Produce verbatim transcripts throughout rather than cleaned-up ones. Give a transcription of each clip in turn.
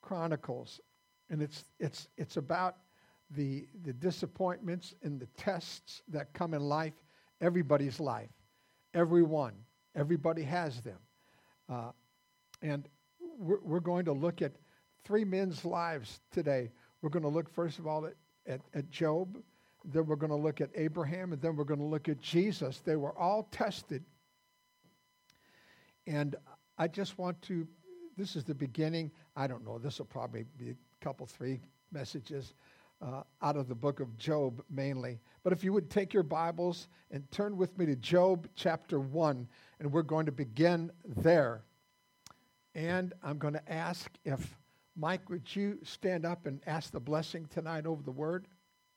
Chronicles, and it's it's it's about the the disappointments and the tests that come in life, everybody's life, everyone, everybody has them, uh, and we're, we're going to look at three men's lives today. We're going to look first of all at, at, at Job, then we're going to look at Abraham, and then we're going to look at Jesus. They were all tested, and I just want to. This is the beginning. I don't know. This will probably be a couple, three messages uh, out of the book of Job mainly. But if you would take your Bibles and turn with me to Job chapter one, and we're going to begin there. And I'm going to ask if, Mike, would you stand up and ask the blessing tonight over the word?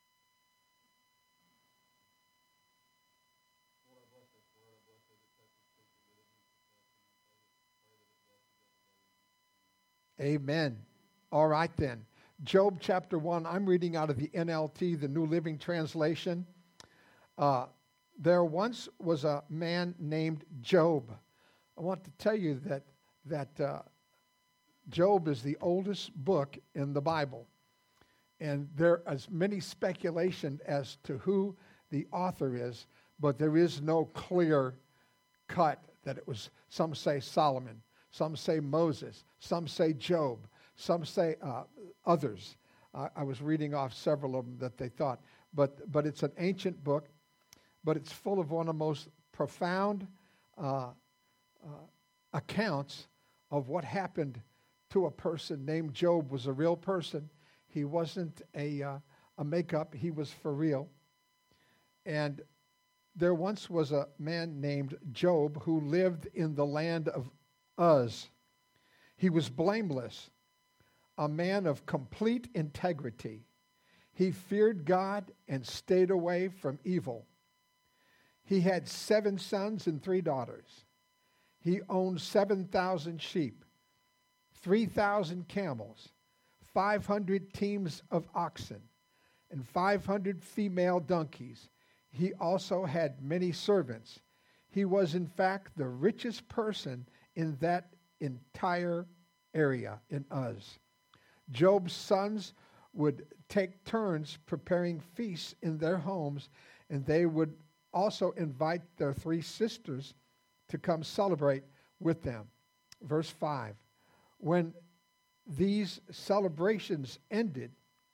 Amen. All right then. Job chapter one, I'm reading out of the N L T, the New Living Translation. Uh, there once was a man named Job. I want to tell you that, that uh, Job is the oldest book in the Bible. And there is many speculation as to who the author is, but there is no clear cut that it was, some say Solomon. Some say Moses. Some say Job. Some say uh, others. Uh, I was reading off several of them that they thought. But but it's an ancient book, but it's full of one of the most profound uh, uh, accounts of what happened to a person named Job. Was a real person. He wasn't a, uh, a makeup. He was for real. And there once was a man named Job who lived in the land of Uz. He was blameless, a man of complete integrity. He feared God and stayed away from evil. He had seven sons and three daughters. He owned seven thousand sheep, three thousand camels, five hundred teams of oxen, and five hundred female donkeys. He also had many servants. He was, in fact, the richest person in that entire area in Uz. Job's sons would take turns preparing feasts in their homes, and they would also invite their three sisters to come celebrate with them. Verse five, when these celebrations ended,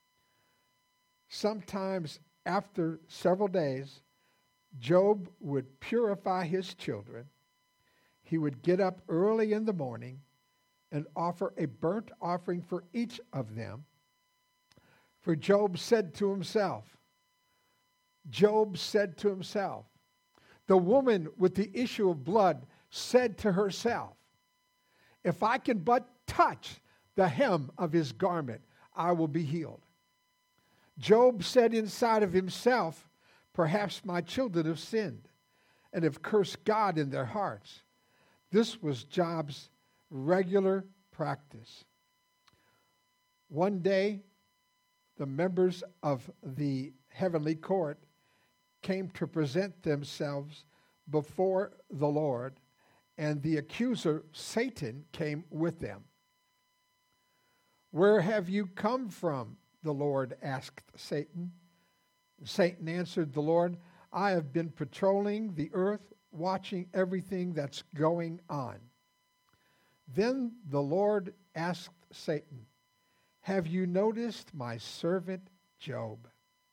sometimes after several days, Job would purify his children. He would get up early in the morning and offer a burnt offering for each of them. For Job said to himself, Job said to himself, the woman with the issue of blood said to herself, if I can but touch the hem of his garment, I will be healed. Job said inside of himself, perhaps my children have sinned and have cursed God in their hearts. This was Job's regular practice. One day, the members of the heavenly court came to present themselves before the Lord, and the accuser, Satan, came with them. Where have you come from? The Lord asked Satan. Satan answered the Lord, I have been patrolling the earth, watching everything that's going on. Then the Lord asked Satan, have you noticed my servant Job?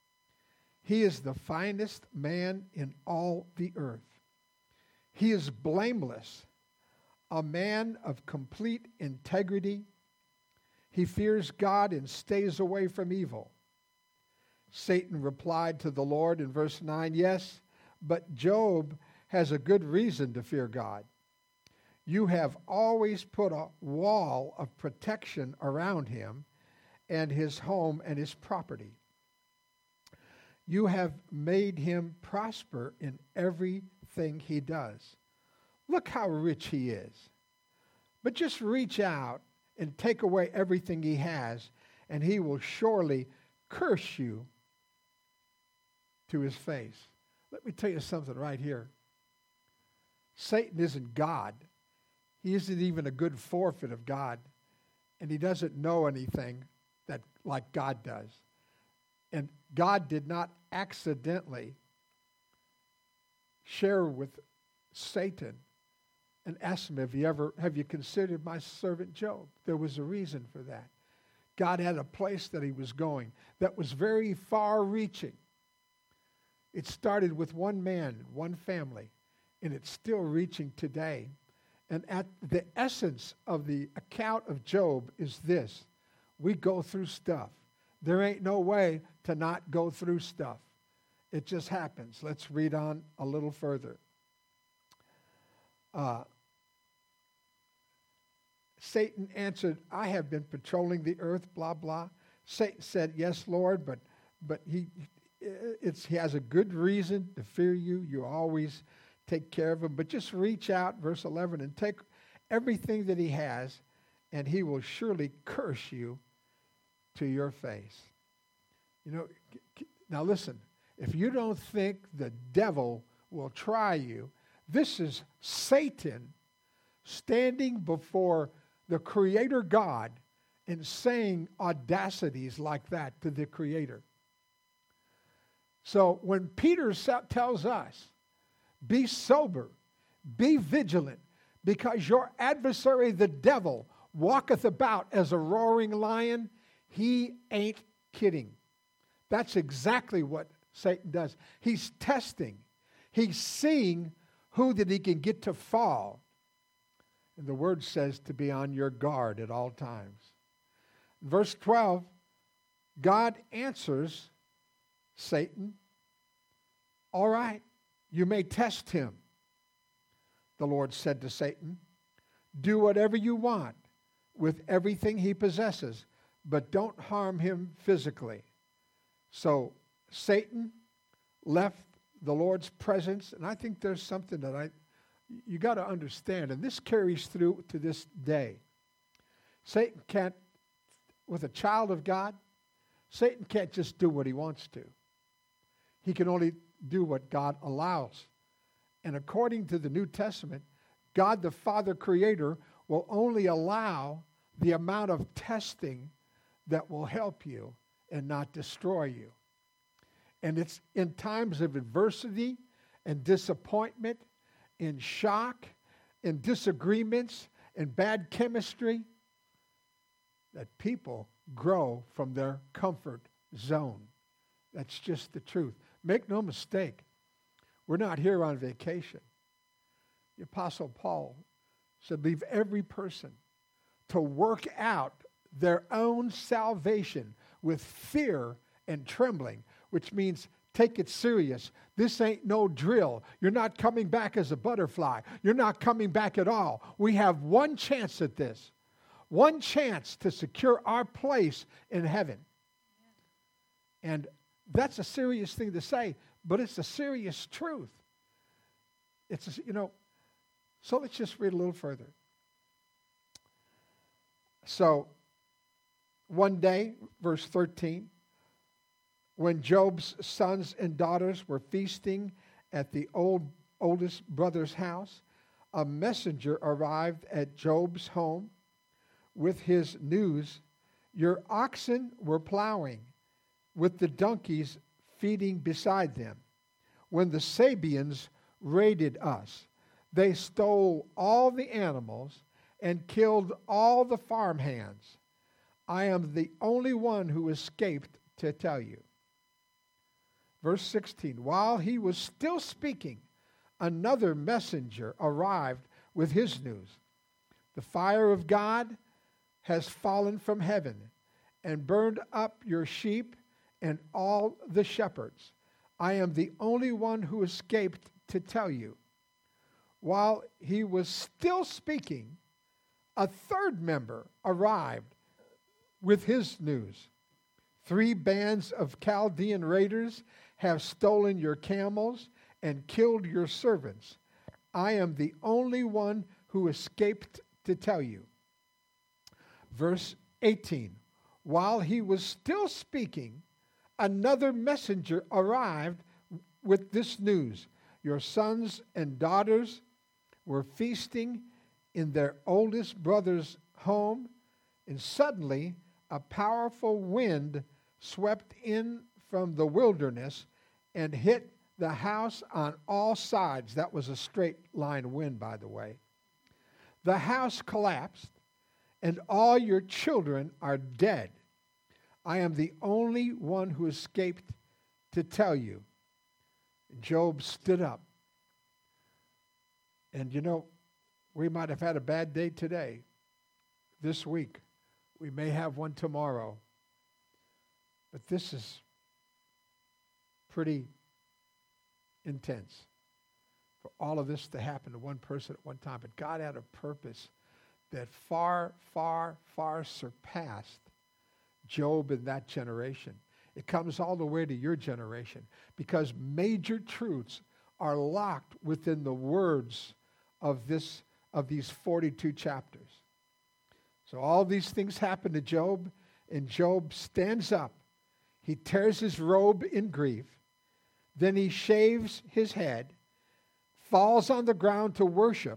He is the finest man in all the earth. He is blameless, a man of complete integrity. He fears God and stays away from evil. Satan replied to the Lord in verse nine, yes, but Job has a good reason to fear God. You have always put a wall of protection around him and his home and his property. You have made him prosper in everything he does. Look how rich he is. But just reach out and take away everything he has, and he will surely curse you to his face. Let me tell you something right here. Satan isn't God. He isn't even a good forfeit of God. and he doesn't know anything that like God does. And God did not accidentally share with Satan and ask him, have you ever, have you considered my servant Job? There was a reason for that. God had a place that he was going that was very far-reaching. It started with one man, one family, and it's still reaching today. And at the essence of the account of Job is this: we go through stuff. There ain't no way to not go through stuff. It just happens. Let's read on a little further. Uh, Satan answered, I have been patrolling the earth, blah, blah. Satan said, yes, Lord, but but he it's he has a good reason to fear you. You always take care of him. But just reach out, verse eleven, and take everything that he has, and he will surely curse you to your face. You know, now listen, if you don't think the devil will try you, this is Satan standing before the Creator God and saying audacities like that to the Creator. So when Peter tells us, be sober, be vigilant, because your adversary, the devil, walketh about as a roaring lion, he ain't kidding. That's exactly what Satan does. He's testing. He's seeing who that he can get to fall. And the word says to be on your guard at all times. Verse twelve, God answers Satan, all right, you may test him. The Lord said to Satan, do whatever you want with everything he possesses, but don't harm him physically. So Satan left the Lord's presence, and I think there's something that I, you got to understand, and this carries through to this day. Satan can't, with a child of God, Satan can't just do what he wants to. He can only do what God allows. And according to the New Testament, God the Father Creator will only allow the amount of testing that will help you and not destroy you. And it's in times of adversity and disappointment, in shock, in disagreements, in bad chemistry, that people grow from their comfort zone. That's just the truth. Make no mistake, we're not here on vacation. The Apostle Paul said, leave every person to work out their own salvation with fear and trembling, which means take it serious. This ain't no drill. You're not coming back as a butterfly. You're not coming back at all. We have one chance at this. One chance to secure our place in heaven. And that's a serious thing to say, but it's a serious truth. It's, a, you know, so let's just read a little further. So, one day, verse thirteen, when Job's sons and daughters were feasting at the old oldest brother's house, a messenger arrived at Job's home with his news, your oxen were plowing, with the donkeys feeding beside them, when the Sabeans raided us. They stole all the animals and killed all the farmhands. I am the only one who escaped to tell you. Verse sixteen, while he was still speaking, another messenger arrived with his news. The fire of God has fallen from heaven and burned up your sheep and all the shepherds. I am the only one who escaped to tell you. While he was still speaking, a third member arrived with his news. Three bands of Chaldean raiders have stolen your camels and killed your servants. I am the only one who escaped to tell you. Verse eighteen, while he was still speaking, another messenger arrived with this news. Your sons and daughters were feasting in their oldest brother's home. And suddenly a powerful wind swept in from the wilderness and hit the house on all sides. That was a straight line wind, by the way. The house collapsed, and all your children are dead. I am the only one who escaped to tell you. Job stood up. And you know, we might have had a bad day today, this week. We may have one tomorrow. But this is pretty intense for all of this to happen to one person at one time. But God had a purpose that far, far, far surpassed Job in that generation. It comes all the way to your generation because major truths are locked within the words of this of these forty-two chapters. So all these things happen to Job, and Job stands up. He tears his robe in grief. Then he shaves his head, falls on the ground to worship.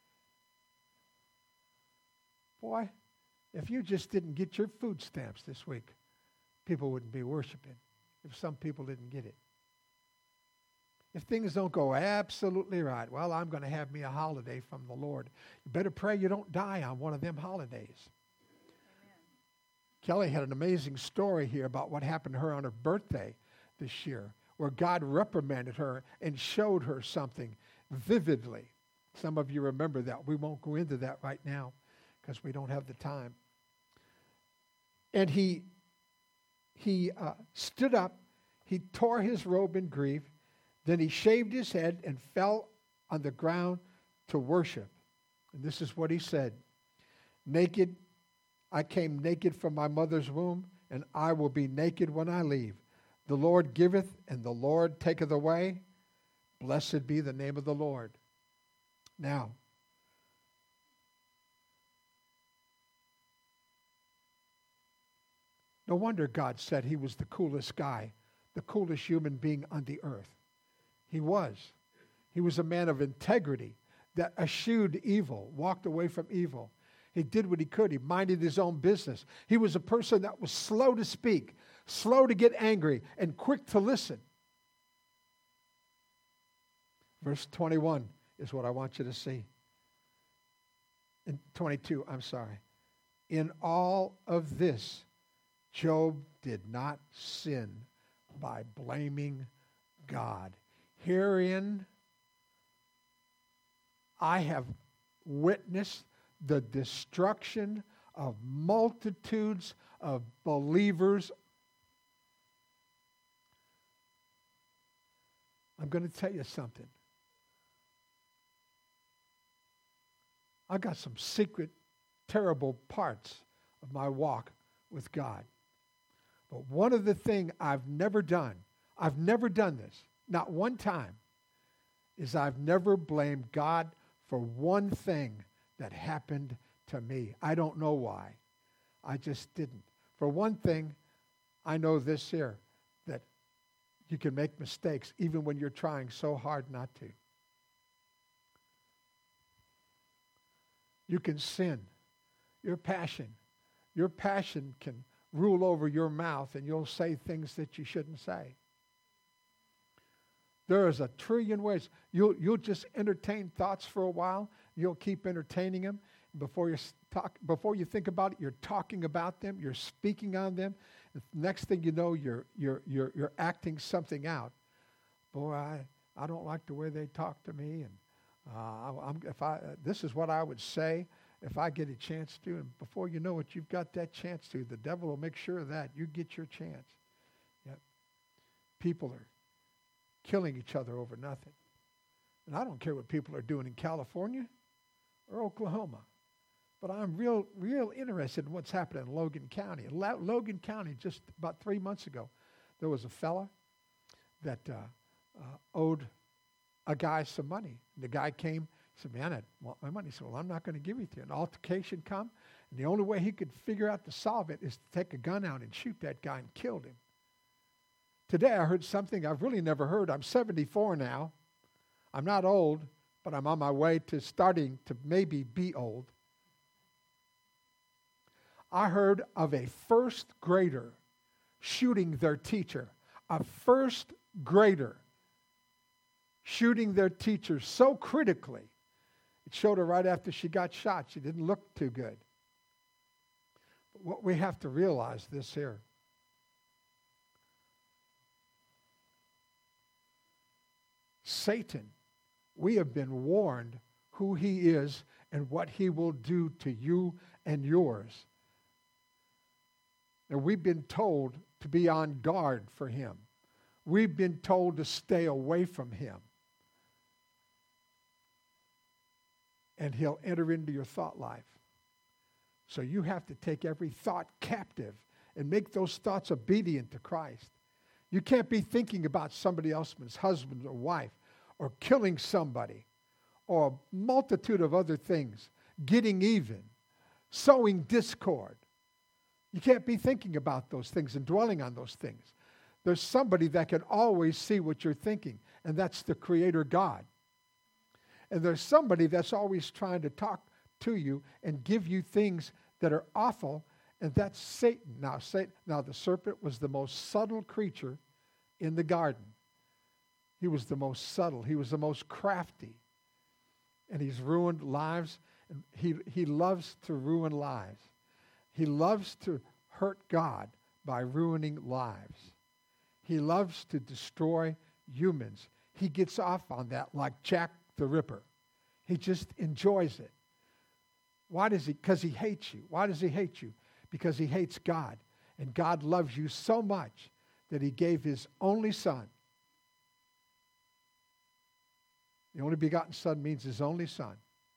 Boy, if you just didn't get your food stamps this week, people wouldn't be worshiping if some people didn't get it. If things don't go absolutely right, well, I'm going to have me a holiday from the Lord. You better pray you don't die on one of them holidays. Amen. Kelly had an amazing story here about what happened to her on her birthday this year, where God reprimanded her and showed her something vividly. Some of you remember that. We won't go into that right now because we don't have the time. And he, he uh, stood up. He tore his robe in grief. Then he shaved his head and fell on the ground to worship. And this is what he said. Naked, I came naked from my mother's womb, and I will be naked when I leave. The Lord giveth, and the Lord taketh away. Blessed be the name of the Lord. Now, no wonder God said he was the coolest guy, the coolest human being on the earth. He was. He was a man of integrity that eschewed evil, walked away from evil. He did what he could. He minded his own business. He was a person that was slow to speak, slow to get angry, and quick to listen. Verse twenty-one is what I want you to see. In twenty-two, I'm sorry. In all of this, Job did not sin by blaming God. Herein, I have witnessed the destruction of multitudes of believers. I'm going to tell you something. I got some secret, terrible parts of my walk with God. But one of the things I've never done, I've never done this, not one time, is I've never blamed God for one thing that happened to me. I don't know why. I just didn't. For one thing, I know this here, that you can make mistakes even when you're trying so hard not to. You can sin. Your passion. Your passion can rule over your mouth and you'll say things that you shouldn't say. There is a trillion ways. You'll, you'll just entertain thoughts for a while. You'll keep entertaining them. Before you, talk, before you think about it, you're talking about them. You're speaking on them. The next thing you know, you're, you're, you're, you're acting something out. Boy, I, I don't like the way they talk to me. And uh, I'm, if I, uh, this is what I would say if I get a chance to. And before you know it, you've got that chance to. The devil will make sure of that. You get your chance. Yep. People are killing each other over nothing. And I don't care what people are doing in California or Oklahoma. But I'm real, real interested in what's happening in Logan County. In La- Logan County, just about three months ago, there was a fella that uh, uh, owed a guy some money. And the guy came, said, man, I want my money. He said, well, I'm not going to give it to you. An altercation come, and the only way he could figure out to solve it is to take a gun out and shoot that guy and killed him. Today I heard something I've really never heard. I'm seventy-four now. I'm not old, but I'm on my way to starting to maybe be old. I heard of a first grader shooting their teacher. A first grader shooting their teacher so critically. It showed her right after she got shot. She didn't look too good. But what we have to realize this here. Satan, we have been warned who he is and what he will do to you and yours. And we've been told to be on guard for him. We've been told to stay away from him. And he'll enter into your thought life. So you have to take every thought captive and make those thoughts obedient to Christ. You can't be thinking about somebody else's husband or wife or killing somebody or a multitude of other things, getting even, sowing discord. You can't be thinking about those things and dwelling on those things. There's somebody that can always see what you're thinking, and that's the Creator God. And there's somebody that's always trying to talk to you and give you things that are awful, and that's Satan. Now, Satan, now the serpent was the most subtle creature in the garden. He was the most subtle. He was the most crafty. And he's ruined lives. And he, he loves to ruin lives. He loves to hurt God by ruining lives. He loves to destroy humans. He gets off on that like Jack the Ripper. He just enjoys it. Why does he? Because he hates you. Why does he hate you? Because he hates God. And God loves you so much that he gave his only son. The only begotten son means his only son.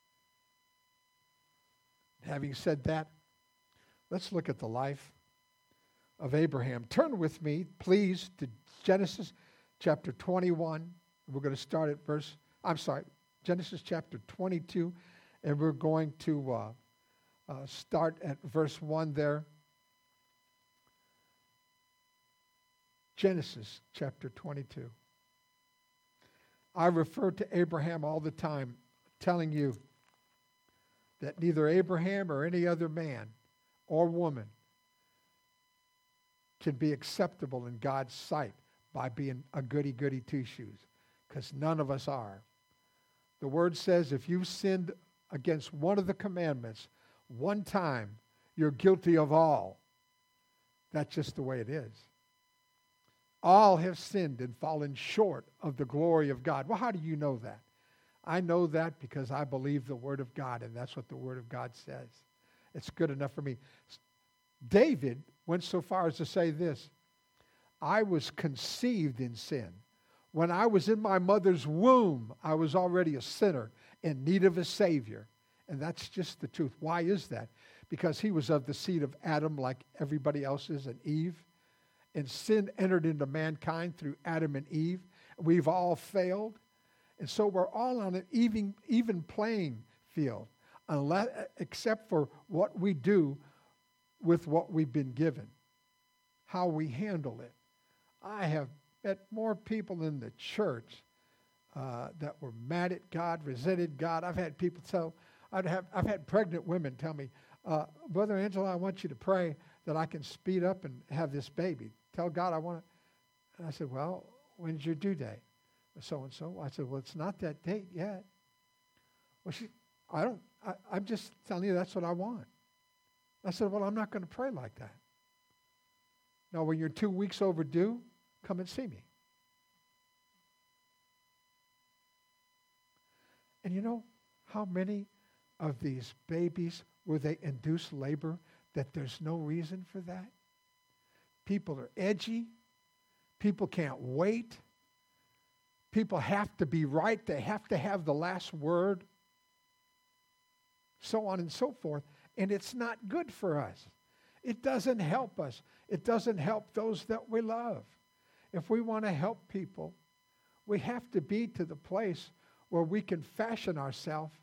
Having said that, let's look at the life of Abraham. Turn with me, please, to Genesis chapter twenty-one. We're going to start at verse, I'm sorry, Genesis chapter twenty-two, and we're going to uh, uh, start at verse one there. Genesis chapter twenty-two. I refer to Abraham all the time, telling you that neither Abraham or any other man or woman can be acceptable in God's sight by being a goody-goody two-shoes, because none of us are. The Word says if you've sinned against one of the commandments one time, you're guilty of all. That's just the way it is. All have sinned and fallen short of the glory of God. Well, how do you know that? I know that because I believe the Word of God, and that's what the Word of God says. It's good enough for me. David went so far as to say this: I was conceived in sin. When I was in my mother's womb, I was already a sinner in need of a Savior. And that's just the truth. Why is that? Because he was of the seed of Adam like everybody else is, and Eve. And sin entered into mankind through Adam and Eve. We've all failed. And so we're all on an even, even playing field, unless, except for what we do with what we've been given, how we handle it. I have met more people in the church uh, that were mad at God, resented God. I've had people tell, I'd have, I've had pregnant women tell me, uh, Brother Angelo, I want you to pray that I can speed up and have this baby. Tell God I want to. And I said, well, when's your due date? So-and-so. I said, well, it's not that date yet. Well, she, I don't, I, I'm just telling you that's what I want. I said, well, I'm not going to pray like that. Now, when you're two weeks overdue, come and see me. And you know how many of these babies where they induce labor that there's no reason for that? People are edgy. People can't wait. People have to be right. They have to have the last word. So on and so forth. And it's not good for us. It doesn't help us. It doesn't help those that we love. If we want to help people, we have to be to the place where we can fashion ourselves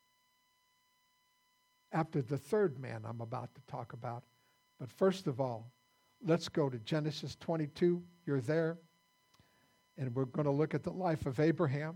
after the third man I'm about to talk about. But first of all, let's go to Genesis twenty-two. You're there. And we're going to look at the life of Abraham.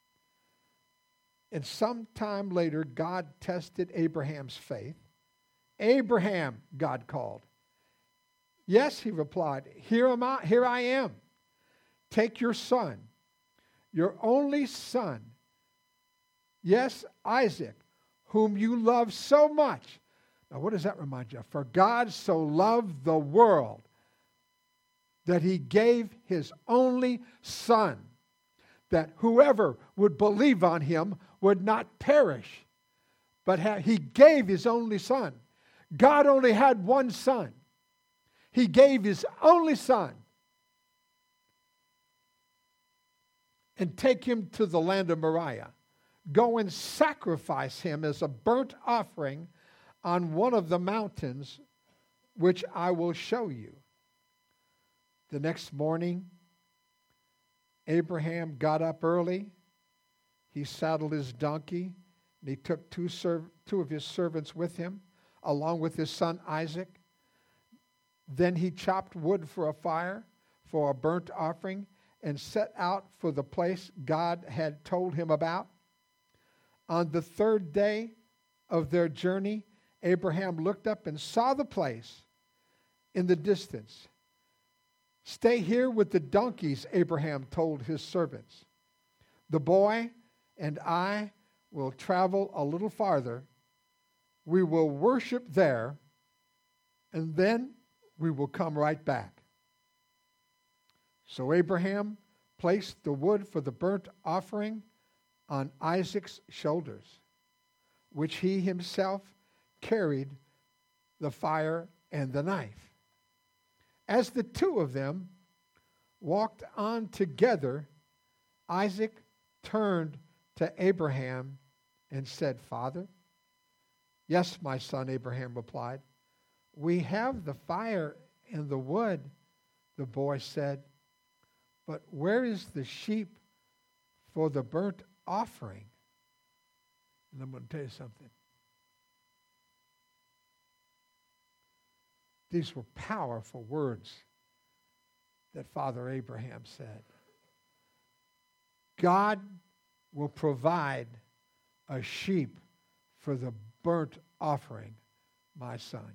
And sometime later, God tested Abraham's faith Abraham, God called. Yes, he replied, here am I, here I am. Take your son, your only son, yes, Isaac, whom you love so much. Now, what does that remind you of? For God so loved the world that he gave his only son, that whoever would believe on him would not perish, but ha- he gave his only son. God only had one son. He gave his only son. And take him to the land of Moriah. Go and sacrifice him as a burnt offering on one of the mountains which I will show you. The next morning, Abraham got up early. He saddled his donkey, and he took two, serv- two of his servants with him, along with his son Isaac. Then he chopped wood for a fire, for a burnt offering, and set out for the place God had told him about. On the third day of their journey, Abraham looked up and saw the place in the distance. Stay here with the donkeys, Abraham told his servants. The boy and I will travel a little farther. We will worship there, and then we will come right back. So Abraham placed the wood for the burnt offering on Isaac's shoulders, which he himself carried the fire and the knife. As the two of them walked on together, Isaac turned to Abraham and said, Father? Yes, my son, Abraham replied. We have the fire and the wood, the boy said. But where is the sheep for the burnt offering? And I'm going to tell you something. These were powerful words that Father Abraham said. God will provide a sheep for the burnt offering, my son.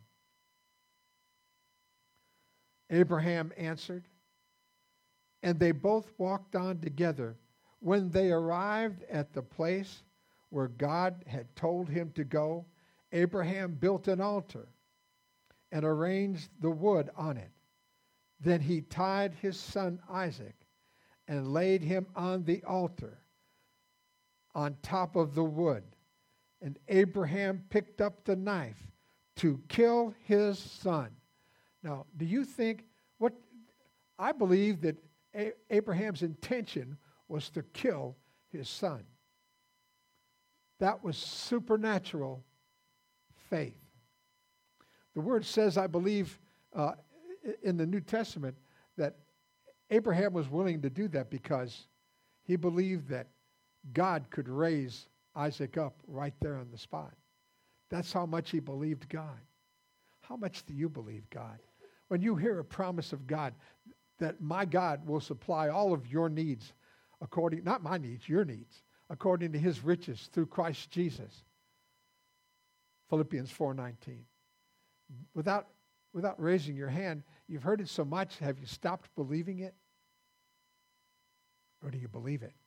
Abraham answered, and they both walked on together. When they arrived at the place where God had told him to go, Abraham built an altar and arranged the wood on it. Then he tied his son Isaac and laid him on the altar on top of the wood. And Abraham picked up the knife to kill his son. Now, do you think what I believe that A- Abraham's intention was to kill his son. That was supernatural faith. The word says, I believe, uh, in the New Testament, that Abraham was willing to do that because he believed that God could raise Isaac up right there on the spot. That's how much he believed God. How much do you believe God? When you hear a promise of God, that my God will supply all of your needs according, not my needs, your needs, according to his riches through Christ Jesus. Philippians four nineteen. Without, without raising your hand, you've heard it so much, have you stopped believing it? Or do you believe it?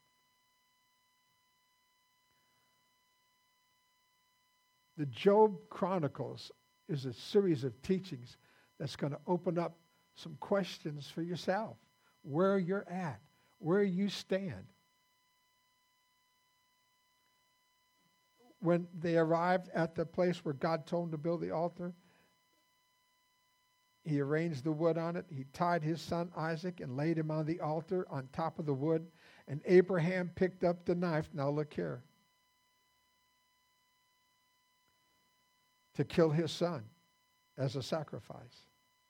The Job Chronicles is a series of teachings that's going to open up some questions for yourself. Where you're at, where you stand. When they arrived at the place where God told him to build the altar, he arranged the wood on it. He tied his son Isaac and laid him on the altar on top of the wood. And Abraham picked up the knife. Now look here. To kill his son as a sacrifice.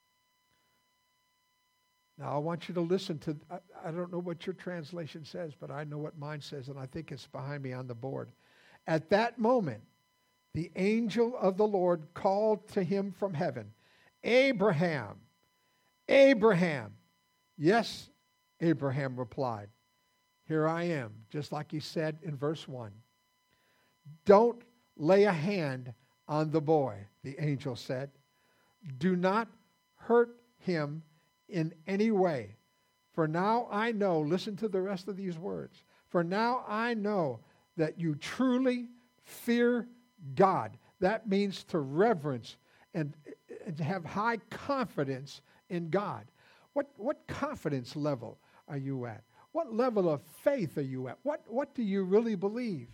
Now, I want you to listen to, I, I don't know what your translation says, but I know what mine says, and I think it's behind me on the board. At that moment, the angel of the Lord called to him from heaven, Abraham, Abraham. Yes, Abraham replied, here I am, just like he said in verse one. Don't lay a hand on the boy, the angel said. Do not hurt him in any way. For now I know, listen to the rest of these words. For now I know that you truly fear God. That means to reverence and, and to have high confidence in God. What, what confidence level are you at? What level of faith are you at? What, what do you really believe?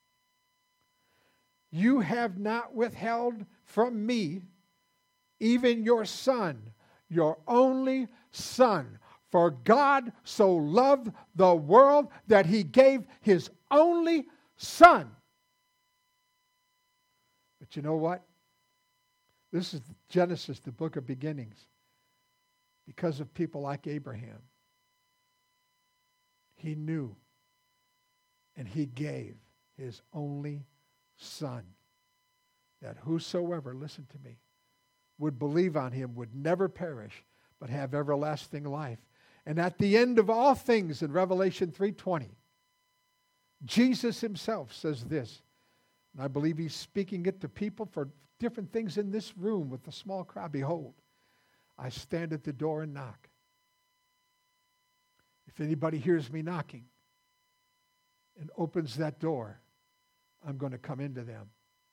You have not withheld from me even your son, your only son. For God so loved the world that he gave his only son. But you know what? This is Genesis, the book of beginnings. Because of people like Abraham, he knew and he gave his only son, that whosoever, listen to me, would believe on him would never perish, but have everlasting life. And at the end of all things, in Revelation three twenty, Jesus himself says this, and I believe he's speaking it to people for different things in this room with the small crowd. Behold, I stand at the door and knock. If anybody hears me knocking and opens that door, I'm going to come into them.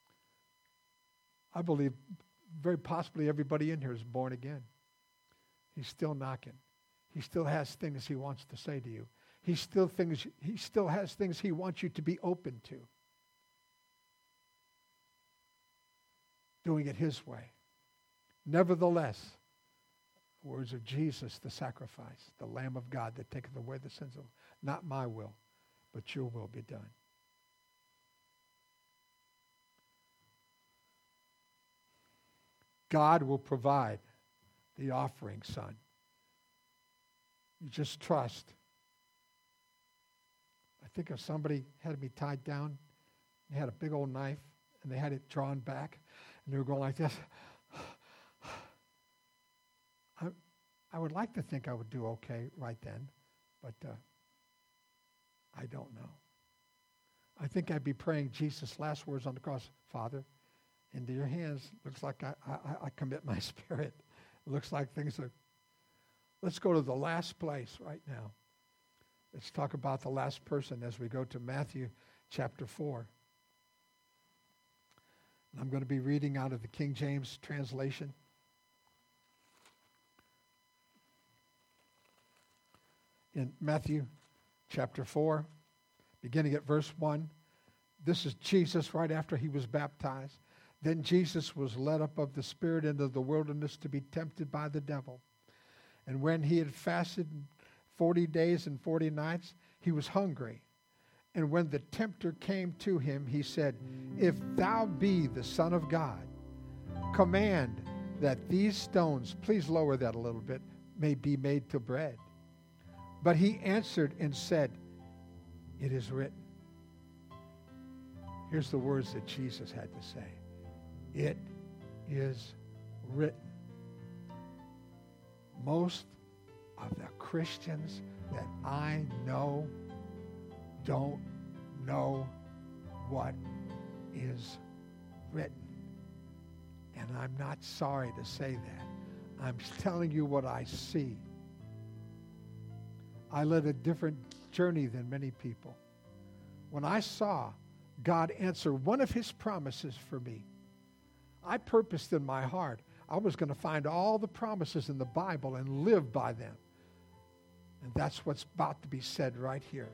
I believe very possibly everybody in here is born again. He's still knocking. He still has things he wants to say to you. He still things he still has things he wants you to be open to. Doing it his way. Nevertheless, words of Jesus, the sacrifice, the Lamb of God that taketh away the sins of, not my will, but your will be done. God will provide the offering, son. You just trust. I think if somebody had me tied down, they had a big old knife, and they had it drawn back, and they were going like this. I, I would like to think I would do okay right then, but uh, I don't know. I think I'd be praying Jesus' last words on the cross, Father, into your hands. Looks like I, I, I commit my spirit. It looks like things are... Let's go to the last place right now. Let's talk about the last person as we go to Matthew chapter four. And I'm going to be reading out of the King James translation. In Matthew chapter four, beginning at verse one, this is Jesus right after he was baptized. Then Jesus was led up of the Spirit into the wilderness to be tempted by the devil. And when he had fasted forty days and forty nights, he was hungry. And when the tempter came to him, he said, If thou be the Son of God, command that these stones, please lower that a little bit, may be made to bread. But he answered and said, It is written. Here's the words that Jesus had to say. It is written. Most of the Christians that I know don't know what is written. And I'm not sorry to say that. I'm telling you what I see. I led a different journey than many people. When I saw God answer one of his promises for me, I purposed in my heart I was going to find all the promises in the Bible and live by them. And that's what's about to be said right here.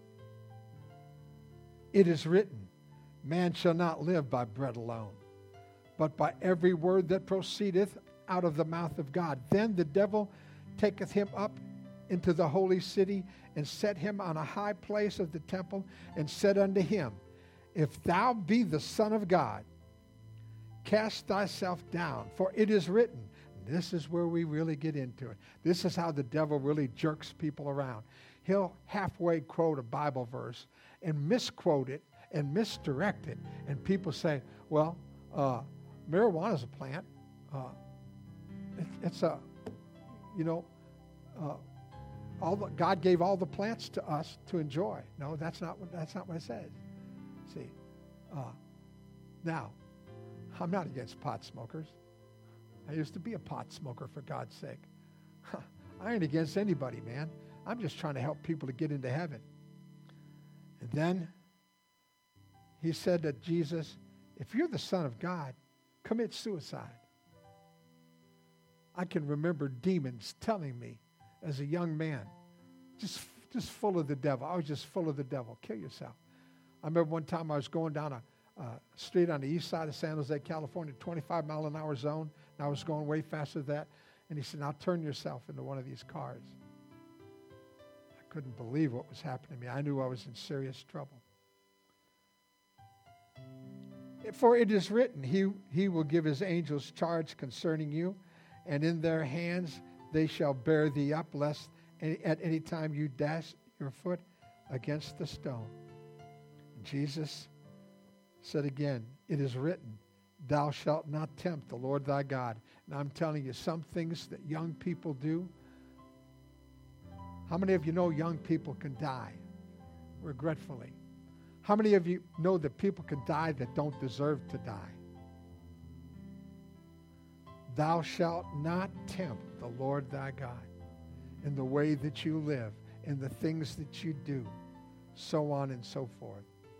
It is written, man shall not live by bread alone, but by every word that proceedeth out of the mouth of God. Then the devil taketh him up into the holy city and set him on a high place of the temple and said unto him, If thou be the Son of God, cast thyself down, for it is written. This is where we really get into it. This is how the devil really jerks people around. He'll halfway quote a Bible verse and misquote it and misdirect it. And people say, well, uh, marijuana is a plant. Uh, it, it's a, you know, uh, all the, God gave all the plants to us to enjoy. No, that's not what, that's not what it says. See, uh, now, I'm not against pot smokers. I used to be a pot smoker, for God's sake. I ain't against anybody, man. I'm just trying to help people to get into heaven. And then he said to Jesus, if you're the Son of God, commit suicide. I can remember demons telling me as a young man, just, just full of the devil. I was just full of the devil. Kill yourself. I remember one time I was going down a uh, street on the east side of San Jose, California, twenty-five mile an hour zone, and I was going way faster than that. And he said, now turn yourself into one of these cars. I couldn't believe what was happening to me. I knew I was in serious trouble. For it is written, he, he will give his angels charge concerning you, and in their hands they shall bear thee up, lest any, at any time you dash your foot against the stone. Jesus said again, it is written, thou shalt not tempt the Lord thy God. And I'm telling you, some things that young people do. How many of you know young people can die regretfully? How many of you know that people can die that don't deserve to die? Thou shalt not tempt the Lord thy God in the way that you live, in the things that you do, so on and so forth.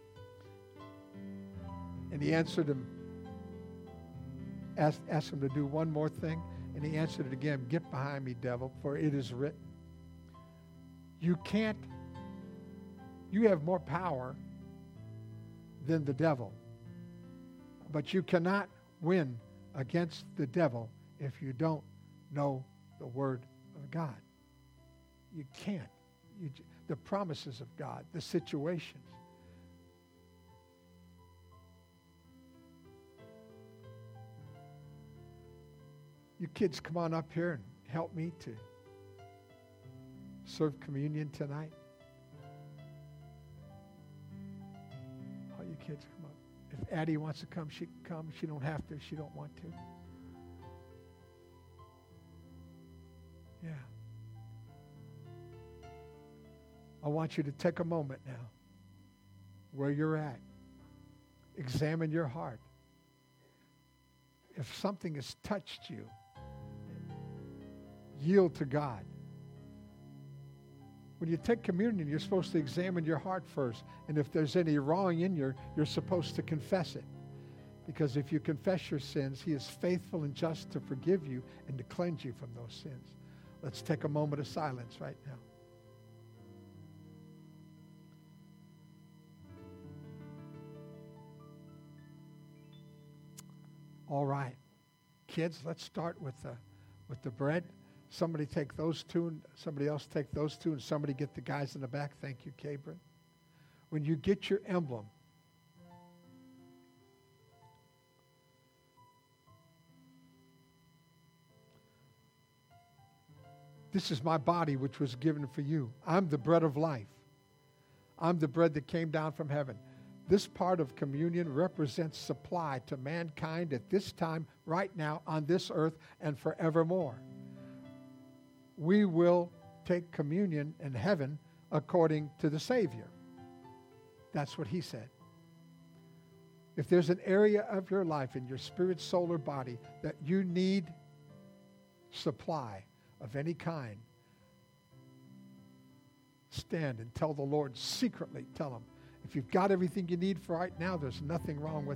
And he answered him, asked, asked him to do one more thing, and he answered it again, get behind me, devil, for it is written. You can't, you have more power than the devil, but you cannot win against the devil if you don't know the Word of God. You can't. You, the promises of God, the situations. You kids come on up here and help me to serve communion tonight. All you kids come up. If Addie wants to come, she can come. She don't have to if she don't want to. Yeah. I want you to take a moment now where you're at. Examine your heart. If something has touched you, yield to God. When you take communion, you're supposed to examine your heart first. And if there's any wrong in you, you're supposed to confess it. Because if you confess your sins, he is faithful and just to forgive you and to cleanse you from those sins. Let's take a moment of silence right now. All right. Kids, let's start with the, with the bread. Somebody take those two, and somebody else take those two, and somebody get the guys in the back. Thank you, Cabrin. When you get your emblem, this is my body which was given for you. I'm the bread of life. I'm the bread that came down from heaven. This part of communion represents supply to mankind at this time, right now, on this earth, and forevermore. We will take communion in heaven according to the Savior. That's what he said. If there's an area of your life in your spirit, soul, or body that you need supply of any kind, stand and tell the Lord secretly, tell him, if you've got everything you need for right now, there's nothing wrong with